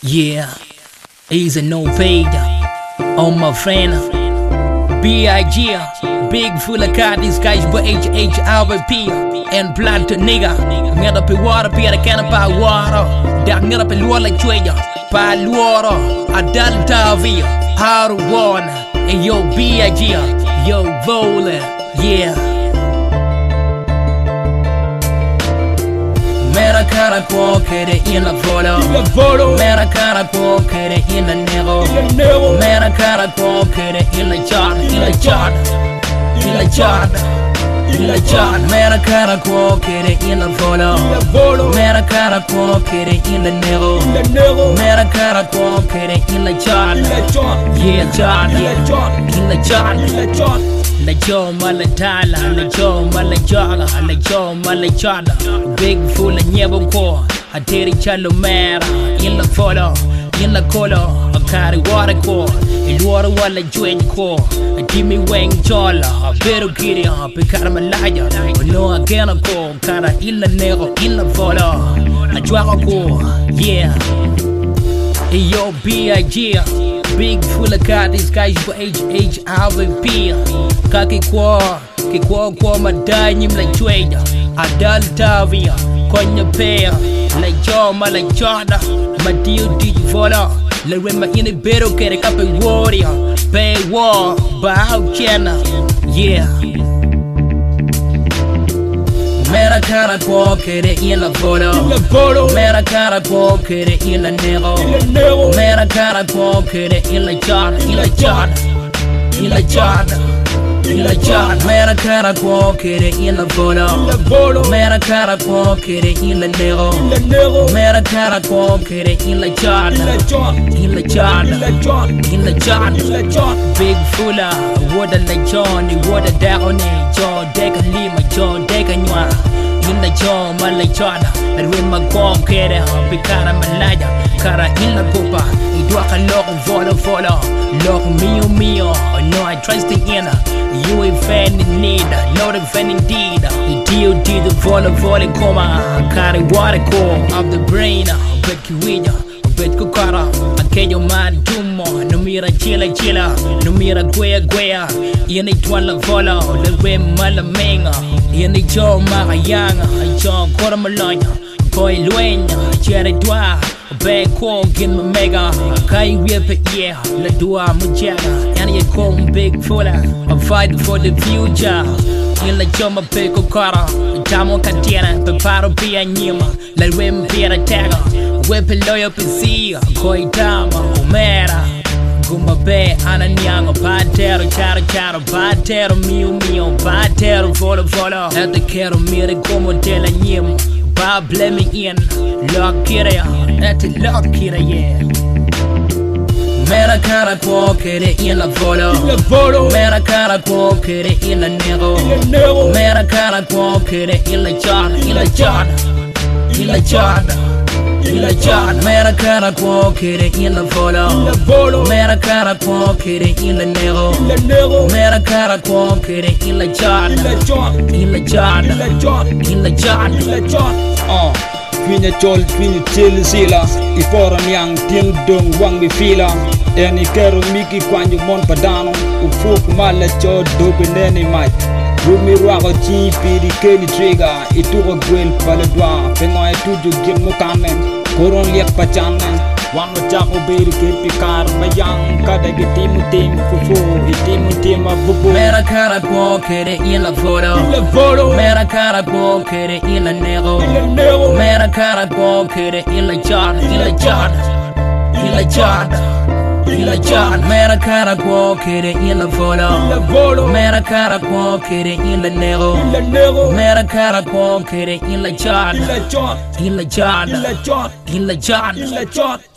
Yeah, he's an innovator. On my friend, B.I.G. Big full of car, these guys but H.H.R.P. And blood to nigga. Get up in water, be a can of water. Dark get up in water like Twitter. By water, I done Tavia. How to warn. And yo, B.I.G. Yo, Vola. Yeah. Mera cara cuokere in la volo. Mera cara cuokere in la nero. Mera cara cuokere in la chart. In la chart. In la chart. In la chart. Mera cara cuokere in la volo. Mera cara cuokere in la nero. Mera cara cuokere in la chart. Yeah, chart. In la chart. La Joe Malatala, la Joe Malajaga, la Joe Malajada. Big full of Nyaboko, I did it Chalomera. In the photo, in the color, I carry water core. In water while I join core. I give me wang chola, I better get it up, pick out my liar. No, I can't go, cara in the nero, in the photo. I drag a core, yeah. Yo, B.I.G. Big full of car, these guys for H.H.R.P. Kaki kwa madai nyim like Twitter. Adal Tavia, Konya Pair, like Joma, like Chada. My deal did vola. Like when my in the bed, get a cup of warrior. Pay war, bow channel, yeah. Mera cara cuokere in la volo. Mera cara cuokere in la nero. Mera cara cuokere in la chart. In la chart. In la chart. In la chart. Mera cara cuokere in la volo. Mera cara cuokere in la nero. Mera cara cuokere in la chart. In la chart. In la chart. Big fulla, water like Johnny, water down John Deca Lima, John Deca Nwa. In the John Malachada, and when my gong get it, Picana Malaya, Cara in la Copa, it walk a lock and follow, lock mio, no, I trust the inner. You ain't fan in need, not a fan indeed. The deal did the volley coma, carry water core of the brain, Becky Winner. Bet kukara, akeyo man tumo. No mira chila, no mira guea. Yeni twala vola, lewe malamenga. Yeni jo marayanga, jo kora malanya. Koi luenya, chere dwa. Be ko gin me mega. Kai wepe yeah, la dua mujaga. Yani ye kom big fulla. I fight for the future. In la joma pe kukara. Tamo katiana, preparo pia nyima. La wem pia tagga. Wepe loyo pisia, koi dama, umera. Guma be ananyanga, batero, charo, batero, mio, batero, vola. At the kero mire como de la nyim. Ba blame in, lock kira, at the lock kira, yeah. Mera cara cuokere in la volo. Mera cara cuokere in la nero. Mera cara cuokere in la chart. In la chart. In la chart. In la chart. Mera cara cuokere in la volo. Mera cara cuokere in la nero. Mera cara cuokere in la chart. In la chart. In la chart. Kwinya chol, kwinya chill sila. Ipora niyang ting dong wang mi fila. Eni kero miki kwanyu mon padano. Ufuk mala cho dobe neni mic. Rumi ruako chi pidi keni trigger. Ituko gwel paladwa. Pengoy tuju gim mukamen. Koron liak pachanen. Wang chako beri kirpi kar mayang. Kada gitimu tim fufu. Itimu tim abubu. Mera cara cuokere in la volo. Mera cara cuokere in la nero. Mera cara cuokere in la chart. In la chart. In la chart. In la chart. Mera cara cuokere in la volo. Mera cara cuokere in la nero. Mera cara cuokere in la chart. In la chart. In la chart.